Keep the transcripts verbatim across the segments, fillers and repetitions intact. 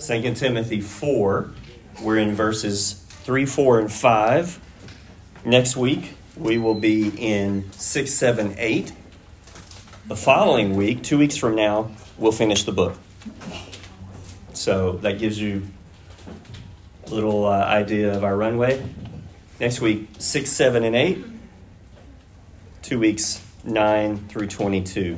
Second Timothy four. We're in verses three, four, and five. Next week, we will be in six, seven, eight. The following week, two weeks from now, we'll finish the book. So that gives you a little uh, idea of our runway. Next week, six, seven, and eight. Two weeks, nine through twenty-two.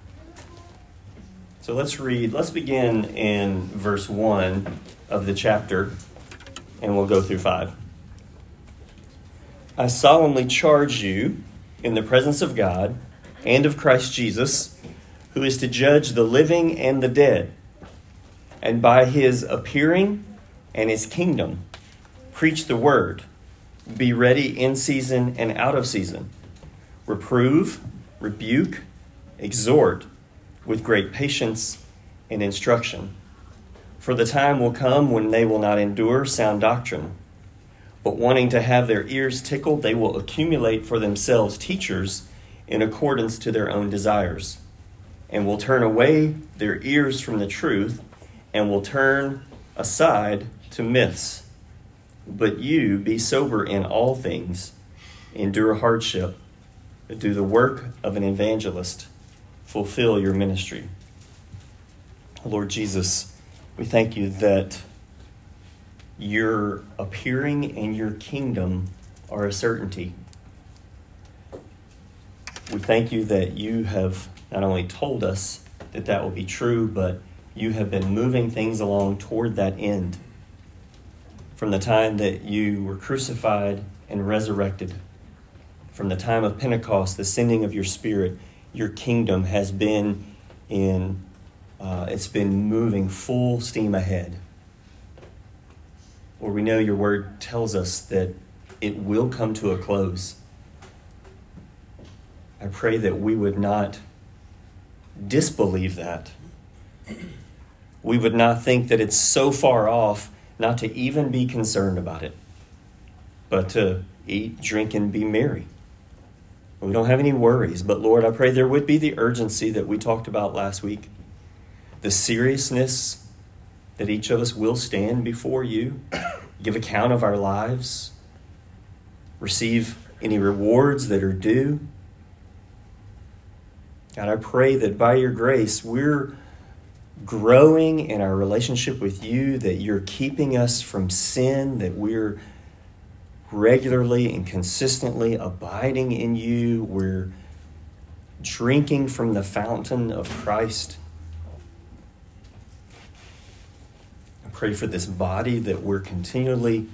So let's read, let's begin in verse one of the chapter, and we'll go through five. I solemnly charge you in the presence of God and of Christ Jesus, who is to judge the living and the dead, and by his appearing and his kingdom, preach the word, be ready in season and out of season, reprove, rebuke, exhort with great patience and instruction. For the time will come when they will not endure sound doctrine, but wanting to have their ears tickled, they will accumulate for themselves teachers in accordance to their own desires, and will turn away their ears from the truth, and will turn aside to myths. But you be sober in all things, endure hardship, do the work of an evangelist, fulfill your ministry. Lord Jesus, we thank you that your appearing and your kingdom are a certainty. We thank you that you have not only told us that that will be true, but you have been moving things along toward that end. From the time that you were crucified and resurrected, from the time of Pentecost, the sending of your Spirit, your kingdom has been in, uh, it's been moving full steam ahead. Lord, we know your word tells us that it will come to a close. I pray that we would not disbelieve that. We would not think that it's so far off not to even be concerned about it, but to eat, drink, and be merry. We don't have any worries, but Lord, I pray there would be the urgency that we talked about last week, the seriousness that each of us will stand before you, give account of our lives, receive any rewards that are due. God, I pray that by your grace, we're growing in our relationship with you, that you're keeping us from sin, that we're regularly and consistently abiding in you. We're drinking from the fountain of Christ. I pray for this body that we're continually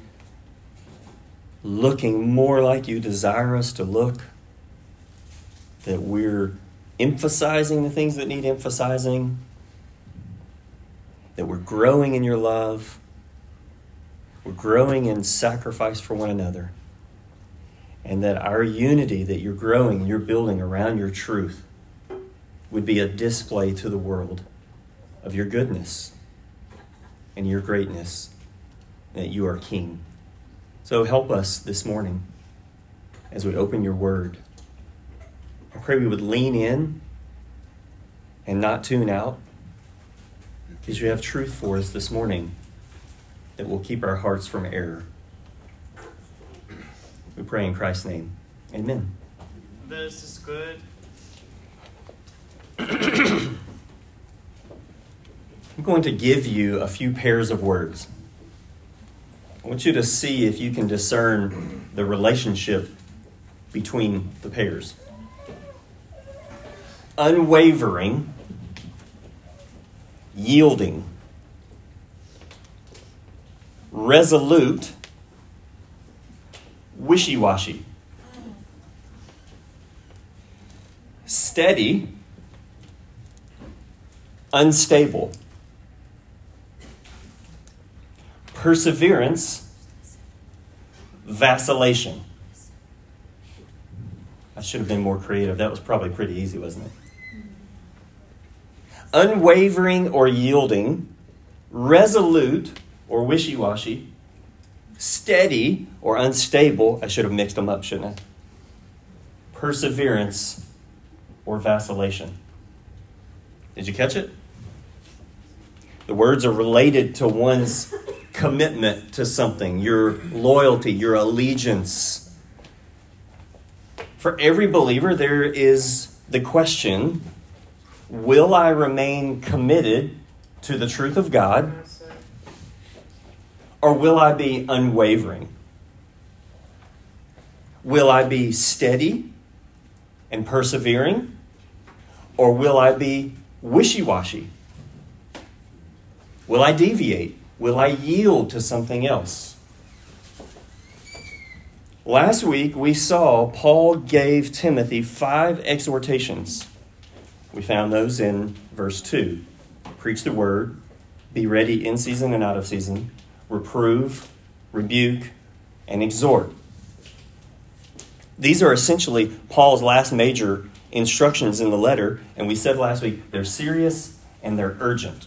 looking more like you desire us to look, that we're emphasizing the things that need emphasizing, that we're growing in your love, we're growing in sacrifice for one another, and that our unity that you're growing, you're building around your truth would be a display to the world of your goodness and your greatness, that you are King. So help us this morning as we open your word. I pray we would lean in and not tune out, because you have truth for us this morning that will keep our hearts from error. We pray in Christ's name. Amen. This is good. I'm going to give you a few pairs of words. I want you to see if you can discern the relationship between the pairs. Unwavering, yielding, resolute, wishy-washy, steady, unstable, perseverance, vacillation. I should have been more creative. That was probably pretty easy, wasn't it? Unwavering or yielding, resolute or wishy-washy, steady or unstable. I should have mixed them up, shouldn't I? Perseverance or vacillation. Did you catch it? The words are related to one's commitment to something, your loyalty, your allegiance. For every believer, there is the question, will I remain committed to the truth of God, or will I be unwavering? Will I be steady and persevering, or will I be wishy-washy? Will I deviate? Will I yield to something else? Last week we saw Paul gave Timothy five exhortations. We found those in verse two. Preach the word, be ready in season and out of season, reprove, rebuke, and exhort. These are essentially Paul's last major instructions in the letter, and we said last week they're serious and they're urgent.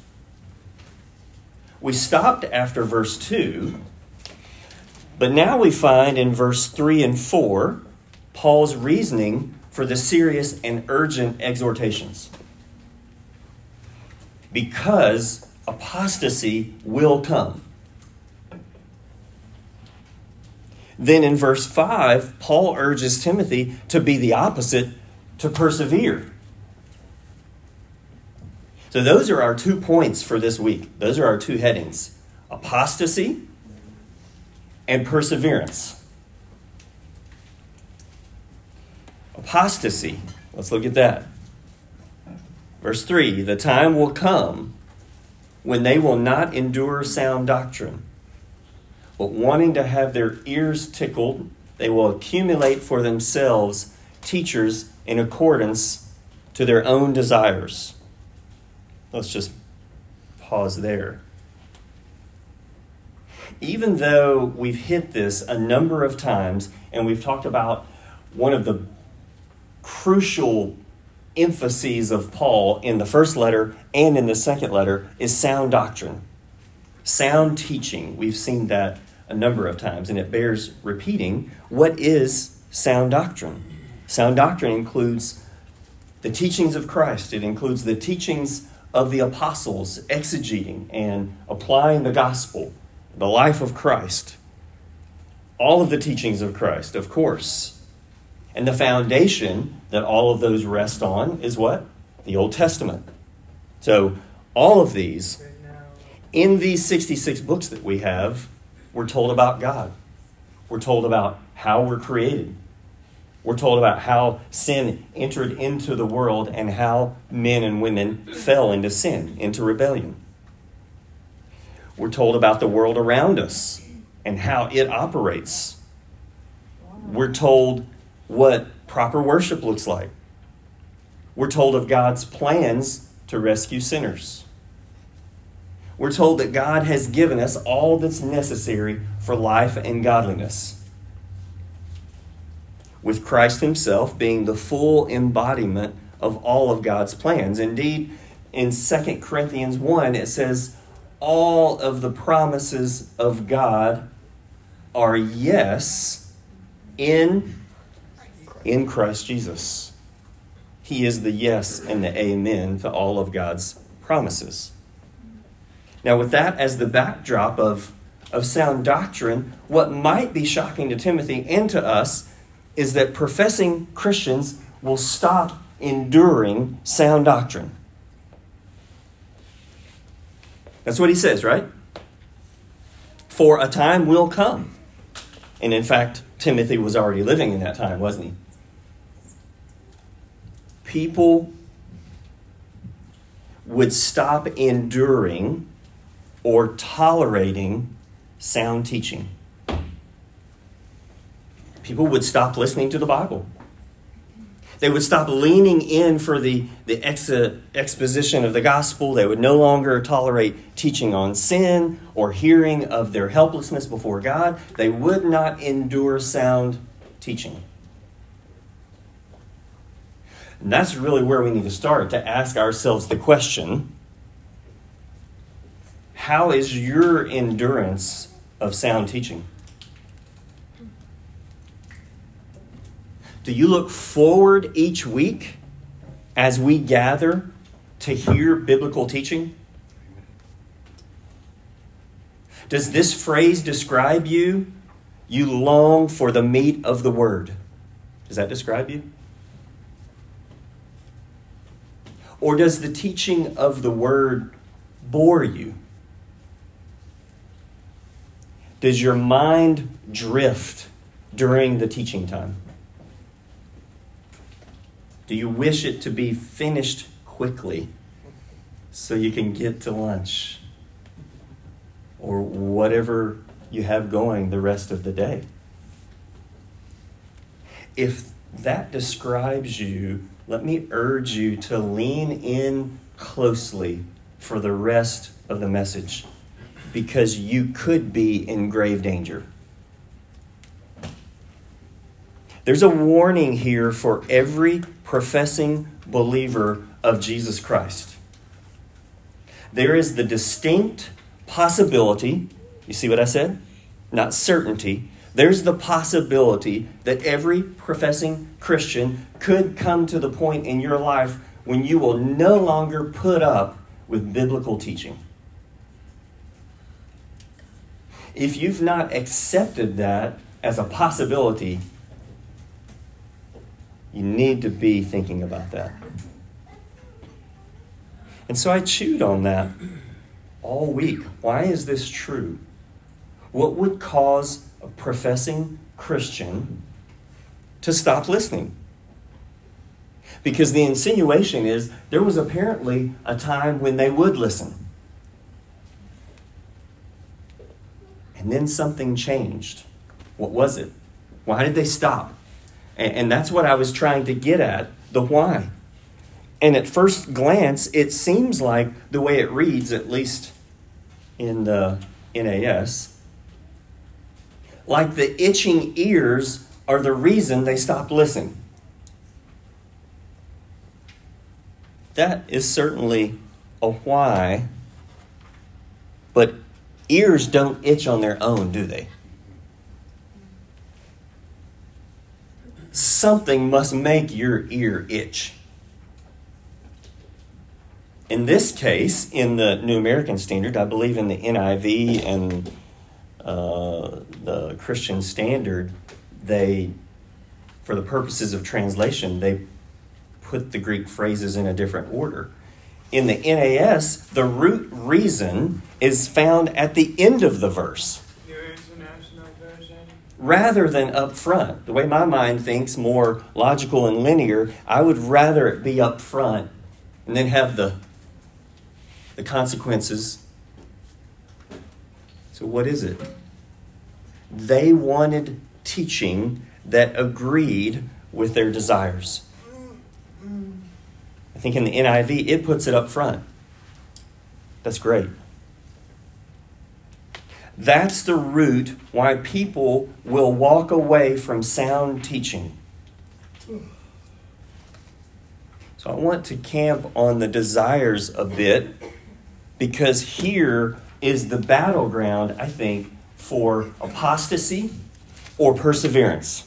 We stopped after verse two, but now we find in verse three and four Paul's reasoning for the serious and urgent exhortations. Because apostasy will come. Then in verse five, Paul urges Timothy to be the opposite, to persevere. So those are our two points for this week. Those are our two headings. Apostasy and perseverance. Apostasy. Let's look at that. Verse three, the time will come when they will not endure sound doctrine, but wanting to have their ears tickled, they will accumulate for themselves teachers in accordance to their own desires. Let's just pause there. Even though we've hit this a number of times, and we've talked about one of the crucial emphases of Paul in the first letter and in the second letter is sound doctrine. Sound teaching. We've seen that a number of times, and it bears repeating. What is sound doctrine? Sound doctrine includes the teachings of Christ. It includes the teachings of the apostles, exegeting and applying the gospel, the life of Christ. All of the teachings of Christ, of course. And the foundation that all of those rest on is what? The Old Testament. So all of these, in these sixty-six books that we have, we're told about God. We're told about how we're created. We're told about how sin entered into the world and how men and women fell into sin, into rebellion. We're told about the world around us and how it operates. We're told what proper worship looks like. We're told of God's plans to rescue sinners. We're told that God has given us all that's necessary for life and godliness, with Christ himself being the full embodiment of all of God's plans. Indeed, in Second Corinthians one, it says, all of the promises of God are yes in, in Christ Jesus. He is the yes and the amen to all of God's promises. Now, with that as the backdrop of, of sound doctrine, what might be shocking to Timothy and to us is that professing Christians will stop enduring sound doctrine. That's what he says, right? For a time will come. And in fact, Timothy was already living in that time, wasn't he? People would stop enduring or tolerating sound teaching. People would stop listening to the Bible. They would stop leaning in for the, the ex- exposition of the gospel. They would no longer tolerate teaching on sin or hearing of their helplessness before God. They would not endure sound teaching. And that's really where we need to start, to ask ourselves the question, how is your endurance of sound teaching? Do you look forward each week as we gather to hear biblical teaching? Does this phrase describe you? You long for the meat of the word. Does that describe you? Or does the teaching of the word bore you? Does your mind drift during the teaching time? Do you wish it to be finished quickly so you can get to lunch or whatever you have going the rest of the day? If that describes you, let me urge you to lean in closely for the rest of the message, because you could be in grave danger. There's a warning here for every professing believer of Jesus Christ. There is the distinct possibility, you see what I said? Not certainty. There's the possibility that every professing Christian could come to the point in your life when you will no longer put up with biblical teaching. If you've not accepted that as a possibility, you need to be thinking about that. And so I chewed on that all week. Why is this true? What would cause a professing Christian to stop listening? Because the insinuation is there was apparently a time when they would listen. And then something changed. What was it? Why did they stop? And, and that's what I was trying to get at, the why. And at first glance, it seems like the way it reads, at least in the N A S, like the itching ears are the reason they stopped listening. That is certainly a why, but ears don't itch on their own, do they? Something must make your ear itch. In this case, in the New American Standard, I believe in the N I V and uh, the Christian Standard, they, for the purposes of translation, they put the Greek phrases in a different order. In the N A S, the root reason is found at the end of the verse, Your International Version. rather than up front. The way my mind thinks, more logical and linear, I would rather it be up front and then have the, the consequences. So what is it? They wanted teaching that agreed with their desires. I think in the N I V, it puts it up front. That's great. That's the root why people will walk away from sound teaching. So I want to camp on the desires a bit, because here is the battleground, I think, for apostasy or perseverance.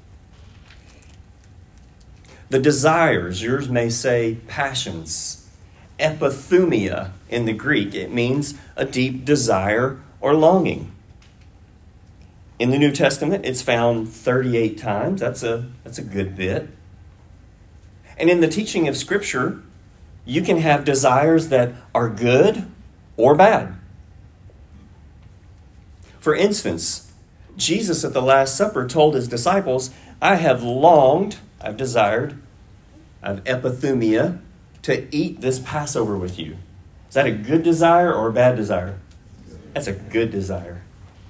The desires, yours may say passions. Epithumia in the Greek, it means a deep desire or longing. In the New Testament, it's found thirty-eight times. That's a, that's a good bit. And in the teaching of Scripture, you can have desires that are good or bad. For instance, Jesus at the Last Supper told his disciples, I have longed, I've desired, I've epithumia, to eat this Passover with you. Is that a good desire or a bad desire? That's a good desire.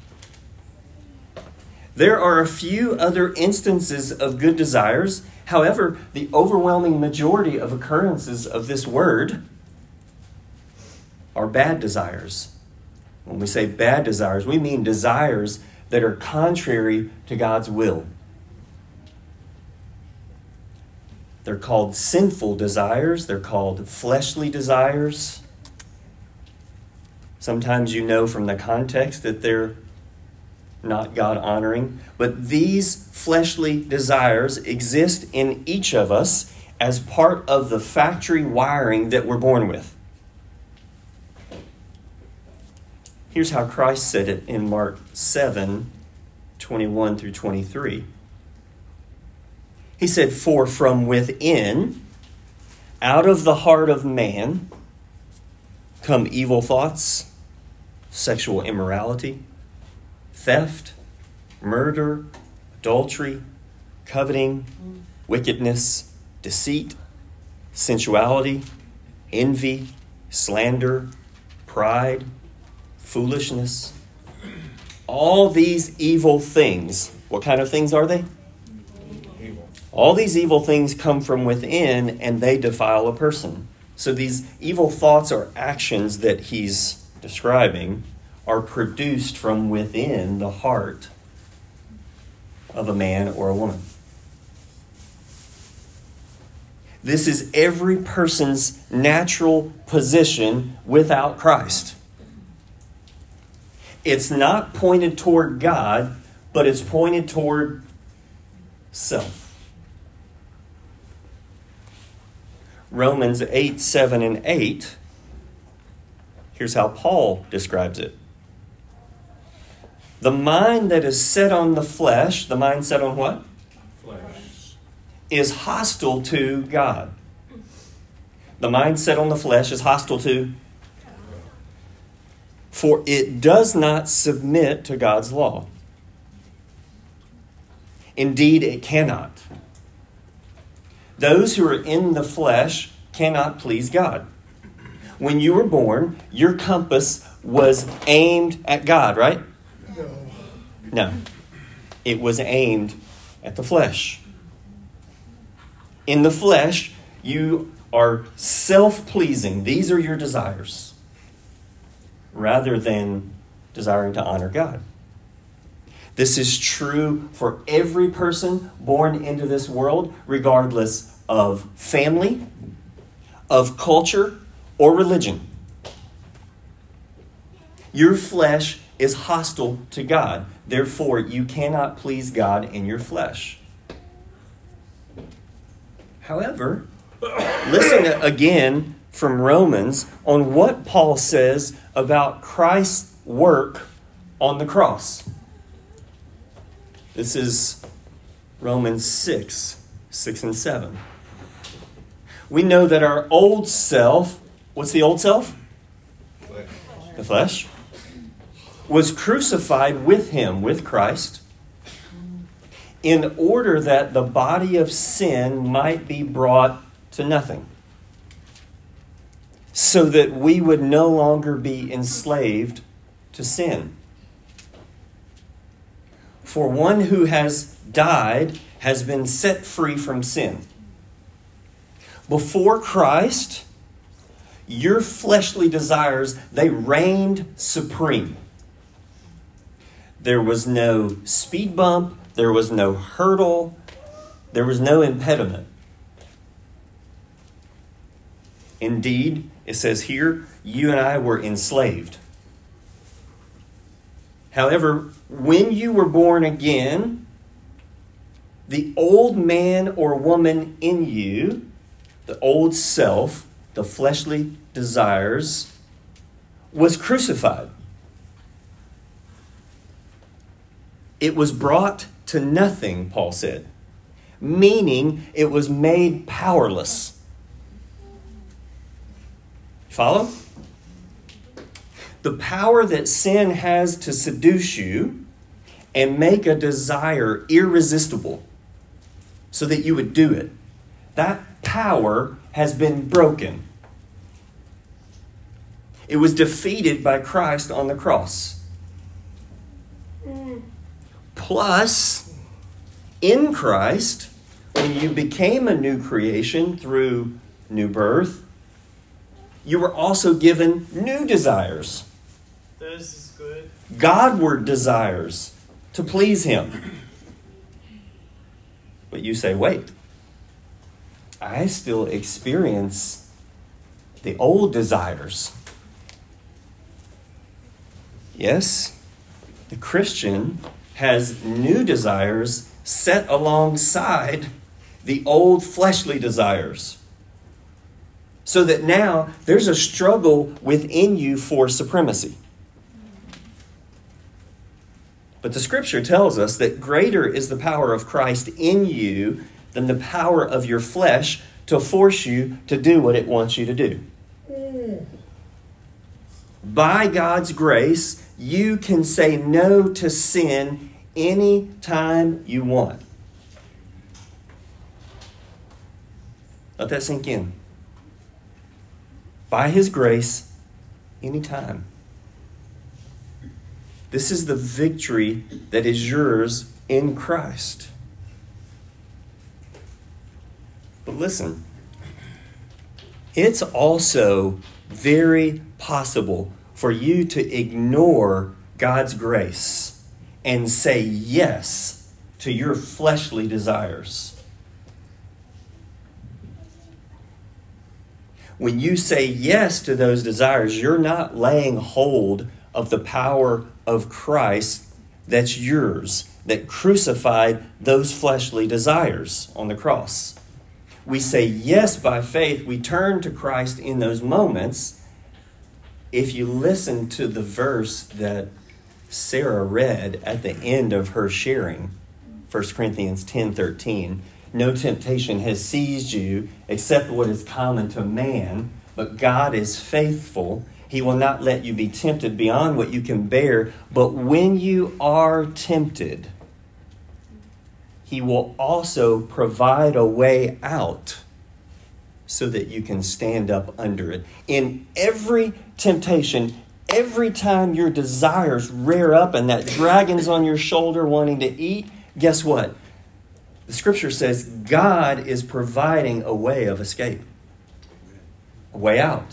There are a few other instances of good desires. However, the overwhelming majority of occurrences of this word are bad desires. When we say bad desires, we mean desires that are contrary to God's will. They're called sinful desires. They're called fleshly desires. Sometimes you know from the context that they're not God-honoring. But these fleshly desires exist in each of us as part of the factory wiring that we're born with. Here's how Christ said it in Mark seven, twenty-one through twenty-three. He said, "For from within, out of the heart of man, come evil thoughts, sexual immorality, theft, murder, adultery, coveting, wickedness, deceit, sensuality, envy, slander, pride, foolishness." All these evil things, what kind of things are they? Evil. All these evil things come from within, and they defile a person. So these evil thoughts or actions that he's describing are produced from within the heart of a man or a woman. This is every person's natural position without Christ. It's not pointed toward God, but it's pointed toward self. Romans eight, seven, and eight. Here's how Paul describes it. The mind that is set on the flesh, the mind set on what? Flesh. Is hostile to God. The mind set on the flesh is hostile to, for it does not submit to God's law. Indeed, it cannot. Those who are in the flesh cannot please God. When you were born, your compass was aimed at God, right? No. No. It was aimed at the flesh. In the flesh, you are self-pleasing. These are your desires, rather than desiring to honor God. This is true for every person born into this world, regardless of family, of culture, or religion. Your flesh is hostile to God. Therefore, you cannot please God in your flesh. However, listen again from Romans on what Paul says about Christ's work on the cross. This is Romans six, six and seven. We know that our old self, what's the old self? Flesh. The flesh, was crucified with him, with Christ, in order that the body of sin might be brought to nothing, so that we would no longer be enslaved to sin. For one who has died has been set free from sin. Before Christ, your fleshly desires, they reigned supreme. There was no speed bump, there was no hurdle, there was no impediment. Indeed, it says here, you and I were enslaved. However, when you were born again, the old man or woman in you, the old self, the fleshly desires, was crucified. It was brought to nothing, Paul said, meaning it was made powerless. Follow? The power that sin has to seduce you and make a desire irresistible so that you would do it, that power has been broken. It was defeated by Christ on the cross. Plus, in Christ, when you became a new creation through new birth, you were also given new desires. This is good. Godward desires to please him. But you say, wait, I still experience the old desires. Yes, the Christian has new desires set alongside the old fleshly desires. So that now there's a struggle within you for supremacy. But the scripture tells us that greater is the power of Christ in you than the power of your flesh to force you to do what it wants you to do. By God's grace, you can say no to sin any time you want. Let that sink in. By His grace, anytime. This is the victory that is yours in Christ. But listen, it's also very possible for you to ignore God's grace and say yes to your fleshly desires. When you say yes to those desires, you're not laying hold of the power of Christ that's yours, that crucified those fleshly desires on the cross. We say yes by faith. We turn to Christ in those moments. If you listen to the verse that Sarah read at the end of her sharing, First Corinthians ten thirteen, no temptation has seized you except what is common to man, but God is faithful. He will not let you be tempted beyond what you can bear. But when you are tempted, He will also provide a way out so that you can stand up under it. In every temptation, every time your desires rear up and that dragon's on your shoulder wanting to eat, guess what? The scripture says God is providing a way of escape, a way out.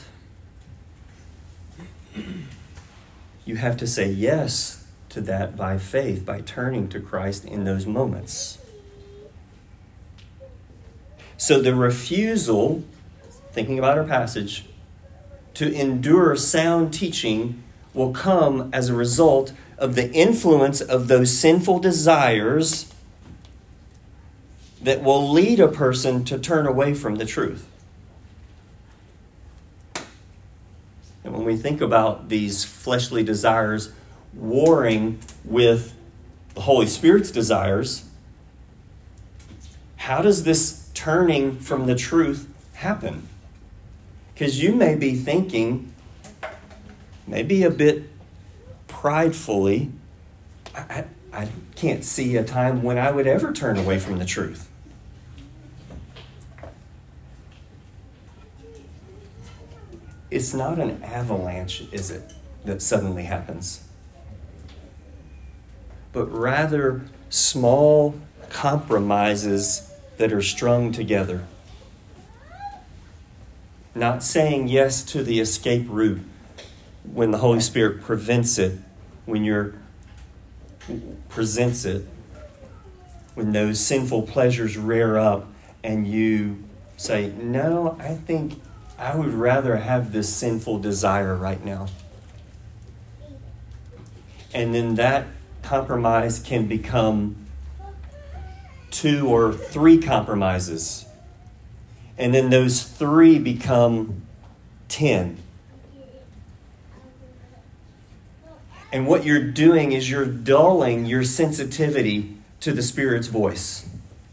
You have to say yes to that by faith, by turning to Christ in those moments. So the refusal, thinking about our passage, to endure sound teaching will come as a result of the influence of those sinful desires that will lead a person to turn away from the truth. And when we think about these fleshly desires warring with the Holy Spirit's desires, how does this turning from the truth happen? Because you may be thinking, maybe a bit pridefully, I, I can't see a time when I would ever turn away from the truth. It's not an avalanche, is it, that suddenly happens? But rather small compromises that are strung together. Not saying yes to the escape route when the Holy Spirit prevents it, when you're presents it, when those sinful pleasures rear up and you say, no, I think I would rather have this sinful desire right now. And then that compromise can become two or three compromises. And then those three become ten. And what you're doing is you're dulling your sensitivity to the Spirit's voice.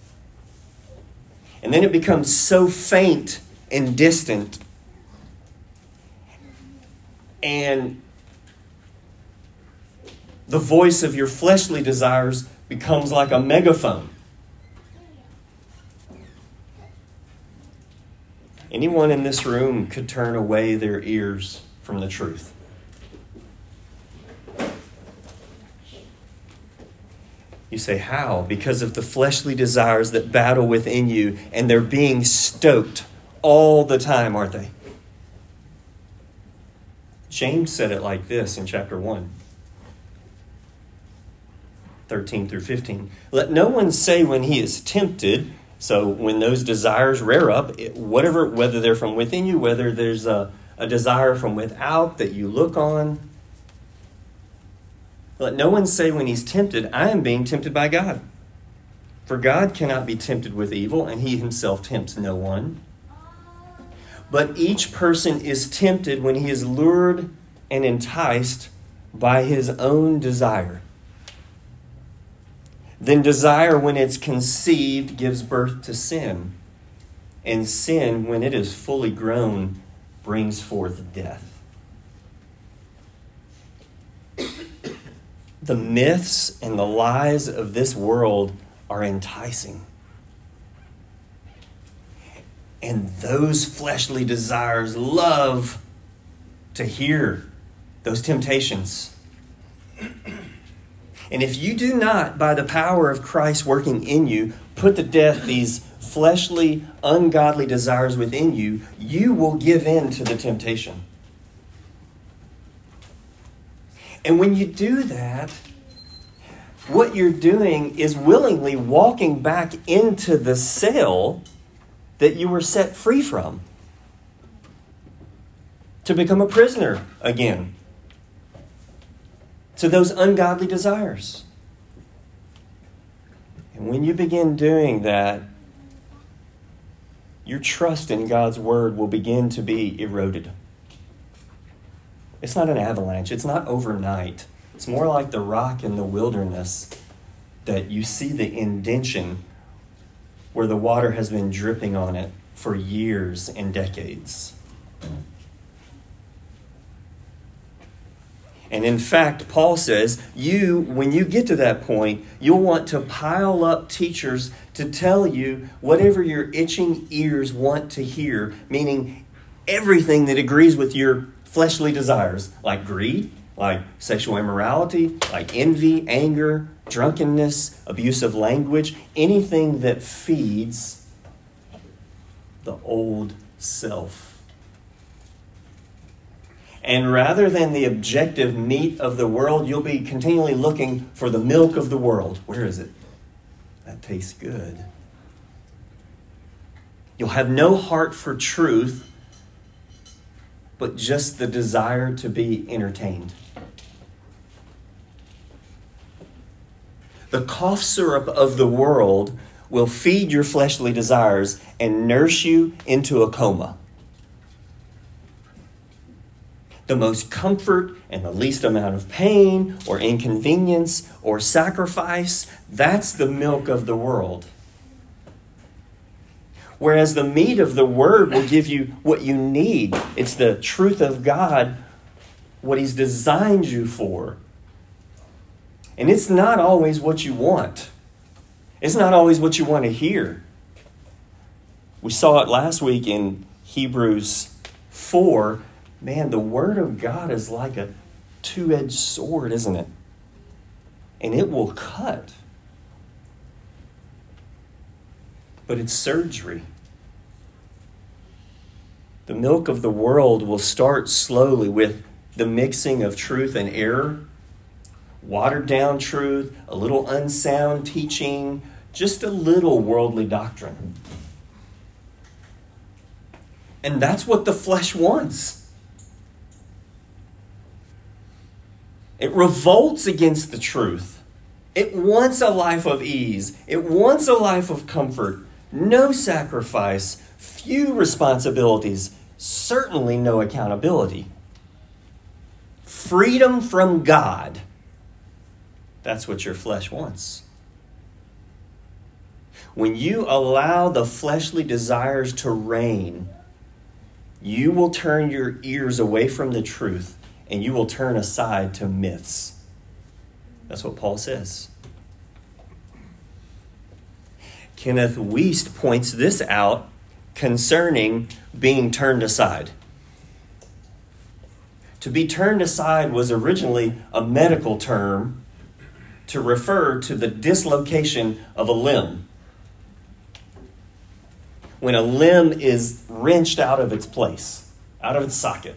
And then it becomes so faint and distant. And the voice of your fleshly desires becomes like a megaphone. Anyone in this room could turn away their ears from the truth. You say, how? Because of the fleshly desires that battle within you, and they're being stoked all the time, aren't they? James said it like this in chapter one, thirteen through fifteen. Let no one say when he is tempted, so when those desires rear up, whatever, whether they're from within you, whether there's a, a desire from without that you look on, let no one say when he's tempted, I am being tempted by God. For God cannot be tempted with evil, and he himself tempts no one. But each person is tempted when he is lured and enticed by his own desire. Then desire, when it's conceived, gives birth to sin. And sin, when it is fully grown, brings forth death. The myths and the lies of this world are enticing. And those fleshly desires love to hear those temptations. And if you do not, by the power of Christ working in you, put to death these fleshly, ungodly desires within you, you will give in to the temptation. And when you do that, what you're doing is willingly walking back into the cell that you were set free from, to become a prisoner again to those ungodly desires. And when you begin doing that, your trust in God's word will begin to be eroded. It's not an avalanche. It's not overnight. It's more like the rock in the wilderness that you see the indention where the water has been dripping on it for years and decades. And in fact, Paul says, you, when you get to that point, you'll want to pile up teachers to tell you whatever your itching ears want to hear, meaning everything that agrees with your fleshly desires, like greed, like sexual immorality, like envy, anger, drunkenness, abusive language, anything that feeds the old self. And rather than the objective meat of the world, you'll be continually looking for the milk of the world. Where is it? That tastes good. You'll have no heart for truth, but just the desire to be entertained. The cough syrup of the world will feed your fleshly desires and nurse you into a coma. The most comfort and the least amount of pain or inconvenience or sacrifice, that's the milk of the world. Whereas the meat of the word will give you what you need. It's the truth of God, what he's designed you for. And it's not always what you want. It's not always what you want to hear. We saw it last week in Hebrews four. Man, the word of God is like a two-edged sword, isn't it? And it will cut. But it's surgery. The milk of the world will start slowly with the mixing of truth and error, watered down truth, a little unsound teaching, just a little worldly doctrine. And that's what the flesh wants. It revolts against the truth. It wants a life of ease. It wants a life of comfort. No sacrifice, few responsibilities, certainly no accountability. Freedom from God. That's what your flesh wants. When you allow the fleshly desires to reign, you will turn your ears away from the truth and you will turn aside to myths. That's what Paul says. Kenneth Wuest points this out concerning being turned aside. To be turned aside was originally a medical term to refer to the dislocation of a limb. When a limb is wrenched out of its place, out of its socket.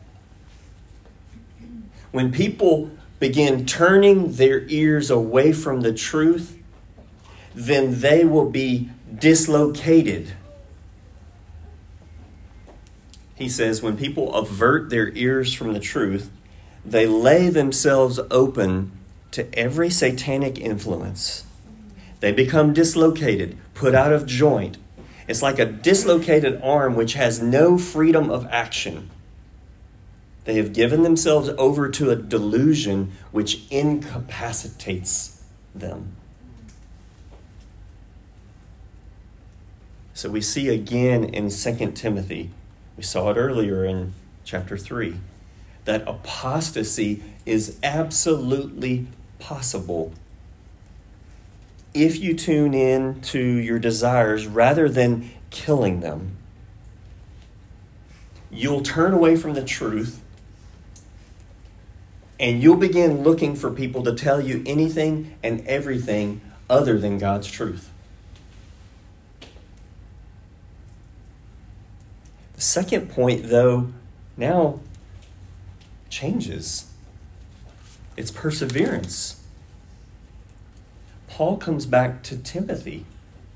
When people begin turning their ears away from the truth, then they will be dislocated. He says, when people avert their ears from the truth, they lay themselves open to every satanic influence. They become dislocated, put out of joint. It's like a dislocated arm which has no freedom of action. They have given themselves over to a delusion which incapacitates them. So we see again in Second Timothy, we saw it earlier in chapter three, that apostasy is absolutely possible if you tune in to your desires rather than killing them. You'll turn away from the truth and you'll begin looking for people to tell you anything and everything other than God's truth. The second point, though, now changes. It's perseverance. Paul comes back to Timothy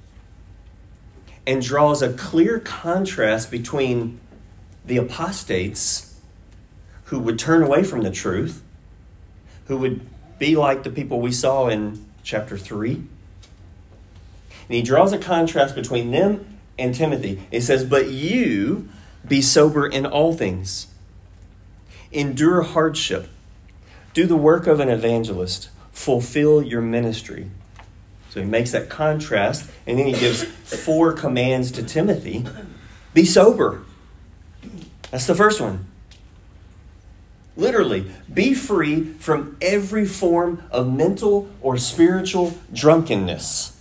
and draws a clear contrast between the apostates who would turn away from the truth, who would be like the people we saw in chapter three. And he draws a contrast between them and Timothy. It says, "But you be sober in all things. Endure hardship. Do the work of an evangelist. Fulfill your ministry." So he makes that contrast, and then he gives four commands to Timothy. Be sober. That's the first one. Literally, be free from every form of mental or spiritual drunkenness.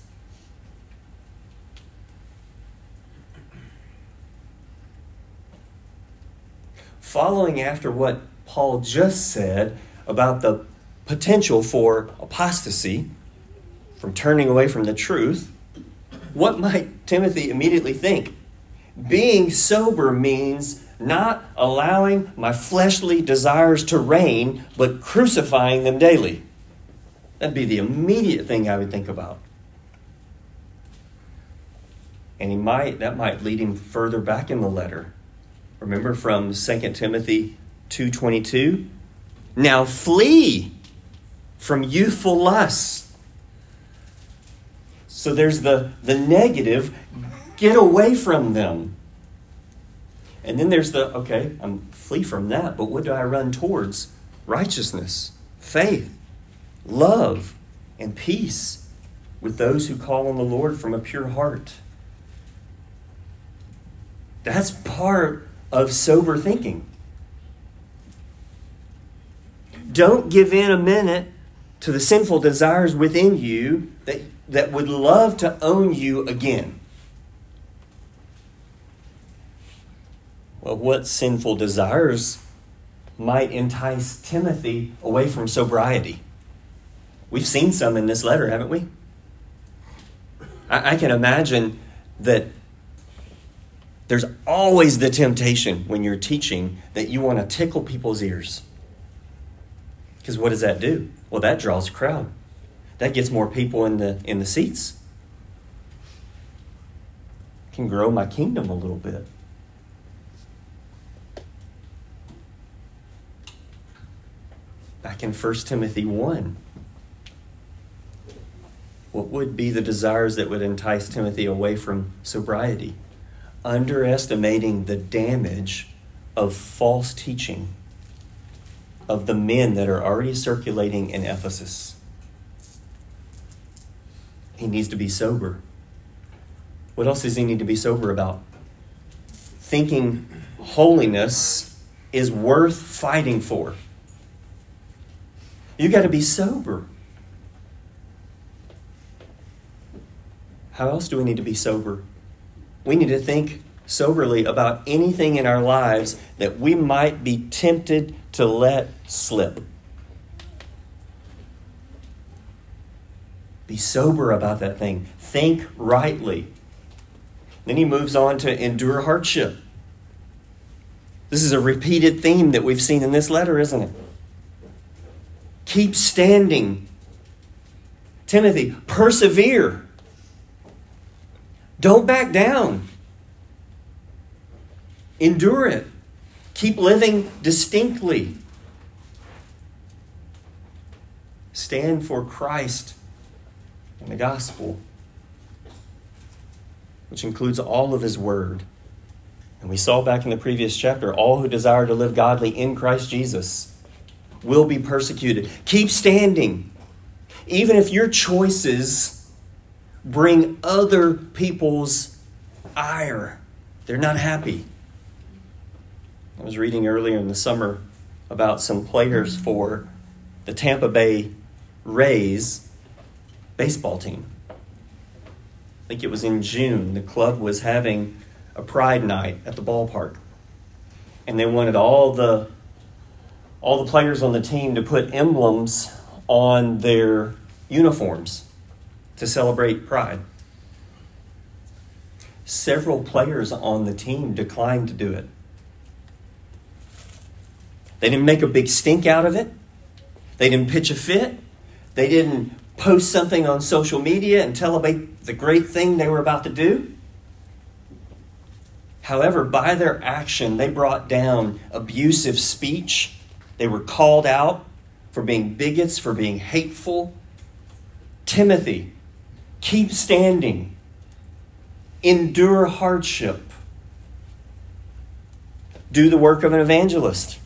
Following after what Paul just said about the potential for apostasy, from turning away from the truth, what might Timothy immediately think? Being sober means not allowing my fleshly desires to reign, but crucifying them daily. That'd be the immediate thing I would think about. And he might that might lead him further back in the letter. Remember from Second Timothy two twenty-two? Now flee from youthful lusts. So there's the, the negative, get away from them. And then there's the, okay, I'm flee from that, but what do I run towards? Righteousness, faith, love, and peace with those who call on the Lord from a pure heart. That's part of sober thinking. Don't give in a minute to the sinful desires within you that, that would love to own you again. Well, what sinful desires might entice Timothy away from sobriety? We've seen some in this letter, haven't we? I, I can imagine that there's always the temptation when you're teaching that you want to tickle people's ears. Because what does that do? Well, that draws a crowd. That gets more people in the in the seats. Can grow my kingdom a little bit. Back in First Timothy one, what would be the desires that would entice Timothy away from sobriety? Underestimating the damage of false teaching of the men that are already circulating in Ephesus. He needs to be sober. What else does he need to be sober about? Thinking holiness is worth fighting for. You got to be sober. How else do we need to be sober? We need to think soberly about anything in our lives that we might be tempted to let slip. Be sober about that thing. Think rightly. Then he moves on to endure hardship. This is a repeated theme that we've seen in this letter, isn't it? Keep standing. Timothy, persevere. Don't back down. Endure it. Keep living distinctly. Stand for Christ and the gospel, which includes all of his word. And we saw back in the previous chapter, all who desire to live godly in Christ Jesus will be persecuted. Keep standing. Even if your choices bring other people's ire. They're not happy. I was reading earlier in the summer about some players for the Tampa Bay Rays baseball team. I think it was in June. The club was having a pride night at the ballpark. And they wanted all the all the players on the team to put emblems on their uniforms to celebrate pride. Several players on the team declined to do it. They didn't make a big stink out of it. They didn't pitch a fit. They didn't post something on social media and celebrate the great thing they were about to do. However, by their action, they brought down abusive speech. They were called out for being bigots, for being hateful. Timothy, keep standing. Endure hardship. Do the work of an evangelist.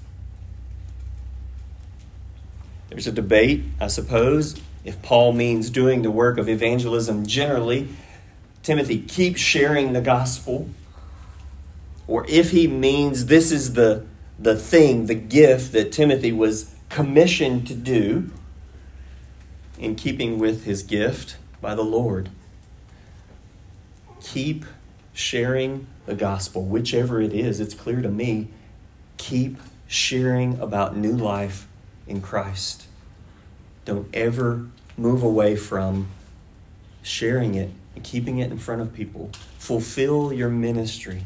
There's a debate, I suppose, if Paul means doing the work of evangelism generally. Timothy, keep sharing the gospel. Or if he means this is the, the thing, the gift that Timothy was commissioned to do in keeping with his gift by the Lord. Keep sharing the gospel, whichever it is. It's clear to me. Keep sharing about new life in Christ. Don't ever move away from sharing it and keeping it in front of people. Fulfill your ministry.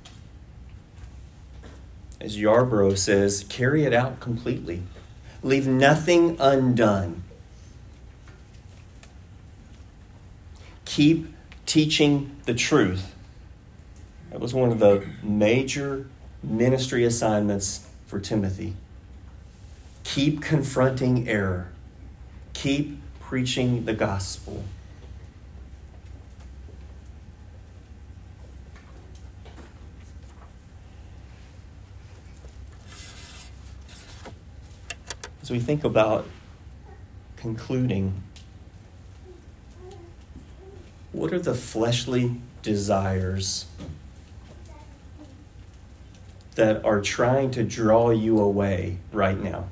As Yarbrough says, carry it out completely. Leave nothing undone. Keep teaching the truth. That was one of the major ministry assignments for Timothy. Keep confronting error. Keep preaching the gospel. As we think about concluding, what are the fleshly desires that are trying to draw you away right now?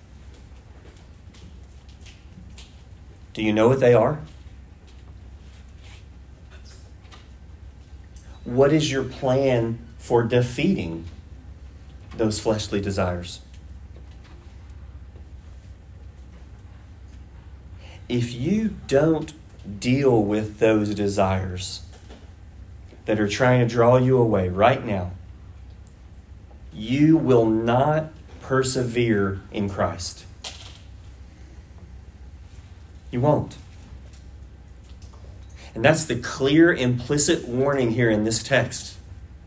Do you know what they are? What is your plan for defeating those fleshly desires? If you don't deal with those desires that are trying to draw you away right now, you will not persevere in Christ. You won't. And that's the clear implicit warning here in this text.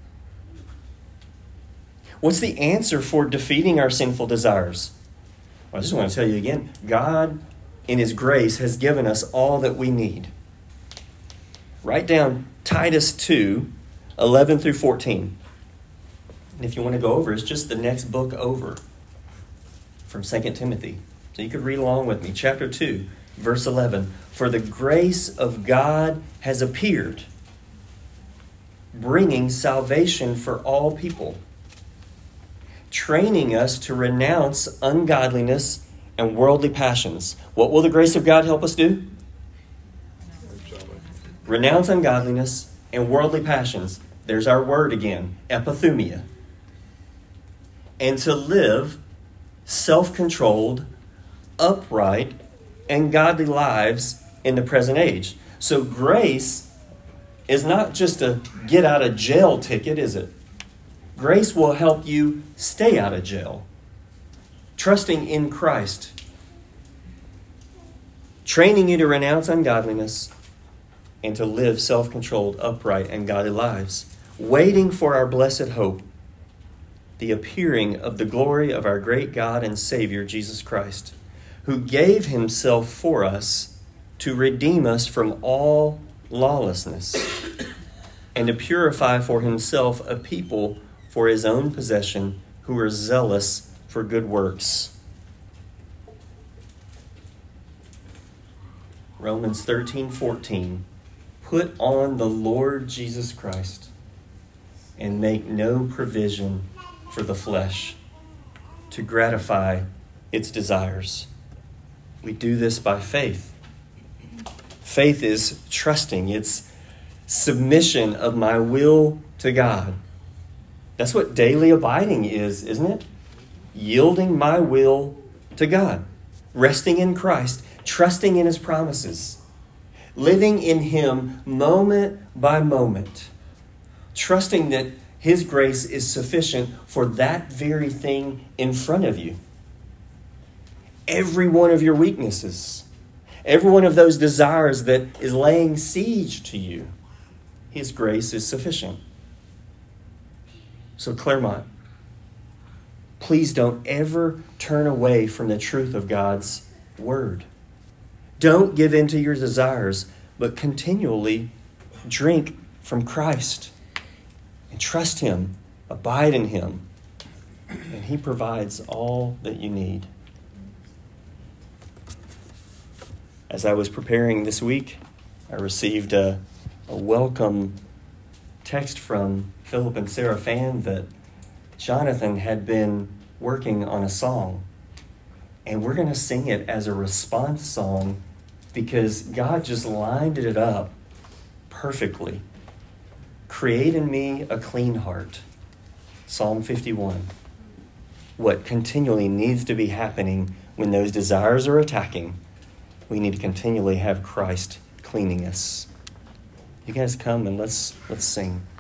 What's the answer for defeating our sinful desires? Well, I just want to tell you again, God in His grace has given us all that we need. Write down Titus two, eleven through fourteen. And if you want to go over, it's just the next book over from Second Timothy. So you could read along with me. Chapter two, verse eleven. For the grace of God has appeared, bringing salvation for all people, training us to renounce ungodliness and worldly passions. What will the grace of God help us do? Renounce ungodliness and worldly passions. There's our word again, epithumia. And to live self-controlled, upright, and godly lives in the present age. So grace is not just a get out of jail ticket, is it? Grace will help you stay out of jail. Trusting in Christ. Training you to renounce ungodliness and to live self-controlled, upright, and godly lives. Waiting for our blessed hope, the appearing of the glory of our great God and Savior, Jesus Christ, who gave Himself for us to redeem us from all lawlessness and to purify for Himself a people for His own possession who are zealous for good works. Romans thirteen fourteen. Put on the Lord Jesus Christ and make no provision for the flesh to gratify its desires. We do this by faith. Faith is trusting. It's submission of my will to God. That's what daily abiding is, isn't it? Yielding my will to God. Resting in Christ. Trusting in His promises. Living in Him moment by moment. Trusting that His grace is sufficient for that very thing in front of you. Every one of your weaknesses. Every one of those desires that is laying siege to you. His grace is sufficient. So Claremont, please don't ever turn away from the truth of God's Word. Don't give in to your desires, but continually drink from Christ and trust Him, abide in Him, and He provides all that you need. As I was preparing this week, I received a, a welcome text from Philip and Sarah Fan that Jonathan had been working on a song. And we're going to sing it as a response song because God just lined it up perfectly. Create in me a clean heart. Psalm fifty-one. What continually needs to be happening when those desires are attacking, we need to continually have Christ cleaning us. You guys come and let's let's sing.